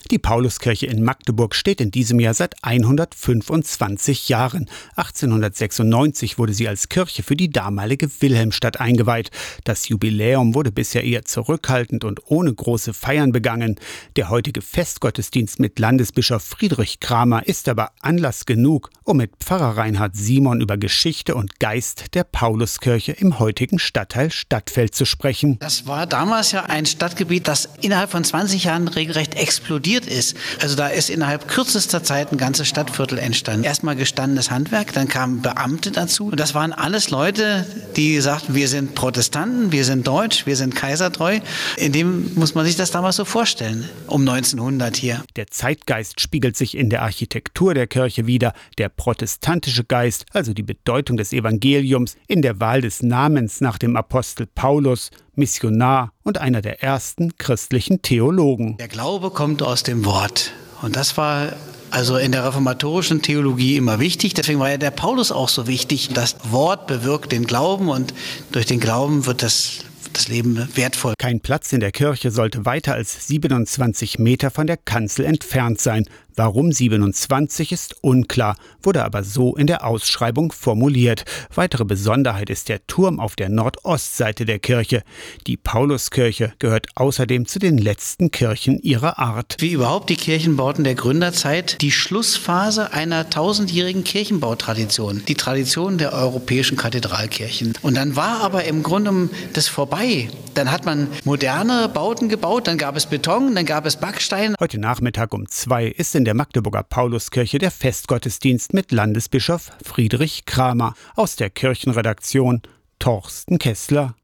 Die Pauluskirche in Magdeburg steht in diesem Jahr seit 125 Jahren. 1896 wurde sie als Kirche für die damalige Wilhelmstadt eingeweiht. Das Jubiläum wurde bisher eher zurückhaltend und ohne große Feiern begangen. Der heutige Festgottesdienst mit Landesbischof Friedrich Kramer ist aber Anlass genug, um mit Pfarrer Reinhard Simon über Geschichte und Geist der Pauluskirche im heutigen Stadtteil Stadtfeld zu sprechen. Das war damals ja ein Stadtgebiet, das innerhalb von 20 Jahren regelrecht explodiert ist. Also da ist innerhalb kürzester Zeit ein ganzes Stadtviertel entstanden. Erstmal gestandenes Handwerk, dann kamen Beamte dazu. Und das waren alles Leute, die sagten, wir sind Protestanten, wir sind deutsch, wir sind kaisertreu. In dem muss man sich das damals so vorstellen, um 1900 hier. Der Zeitgeist spiegelt sich in der Architektur der Kirche wider. Der protestantische Geist, also die Bedeutung des Evangeliums, in der Wahl des Namens nach dem Apostel Paulus, Missionar und einer der ersten christlichen Theologen. Der Glaube kommt aus dem Wort. Und das war also in der reformatorischen Theologie immer wichtig. Deswegen war ja der Paulus auch so wichtig. Das Wort bewirkt den Glauben und durch den Glauben wird das Leben wertvoll. Kein Platz in der Kirche sollte weiter als 27 Meter von der Kanzel entfernt sein. Warum 27 ist unklar, wurde aber so in der Ausschreibung formuliert. Weitere Besonderheit ist der Turm auf der Nordostseite der Kirche. Die Pauluskirche gehört außerdem zu den letzten Kirchen ihrer Art. Wie überhaupt die Kirchenbauten der Gründerzeit, die Schlussphase einer 1000-jährigen Kirchenbautradition, die Tradition der europäischen Kathedralkirchen. Und dann war aber im Grunde das vorbei. Dann hat man moderne Bauten gebaut, dann gab es Beton, dann gab es Backstein. Heute Nachmittag um 2 ist in der Magdeburger Pauluskirche der Festgottesdienst mit Landesbischof Friedrich Kramer. Aus der Kirchenredaktion Torsten Kessler.